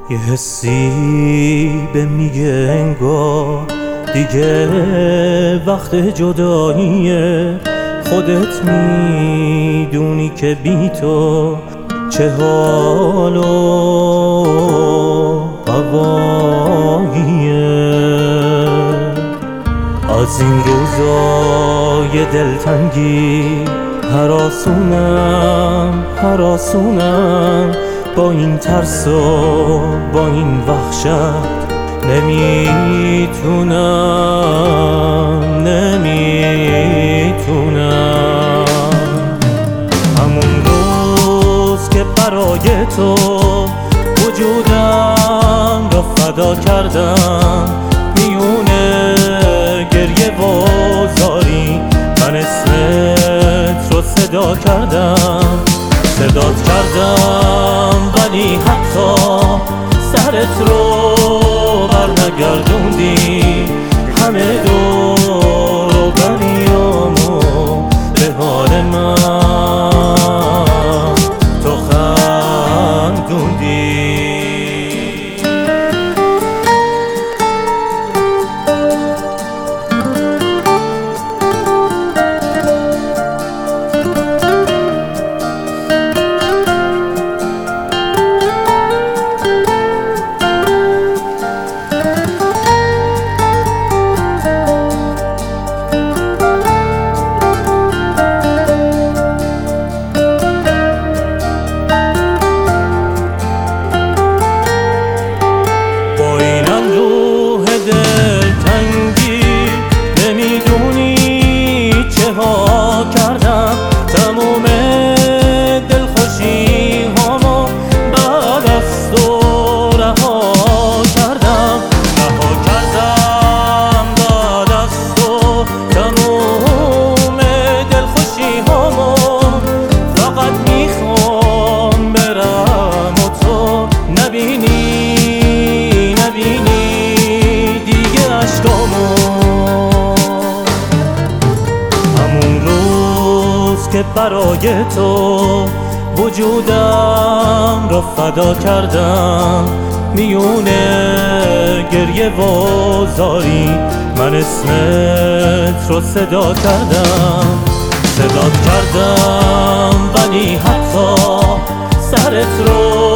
یه حسی به میگه انگار دیگه وقت جداییه. خودت میدونی که بی تو چه حال و هواییه. از این روزای دلتنگی هراسونم با این ترس و با این وحشت نمیتونم. همون روز که برای تو وجودم را فدا کردم، میونه گریه و زاری من اسمت رو صدات کردم ولی حتی سرت رو برنگردوندی. همه دور و بریامو به حال من تو خندوندی. کردم تموم دلخوشی هامو بعد از تو رها کردم بعد از تو تموم دلخوشی هامو. فقط میخوام برم و تو نبینی دیگه عشقامو. که برای تو وجودم را فدا کردم، میونه گریه و زاری من اسمت رو صدات کردم ولی حتی سرت رو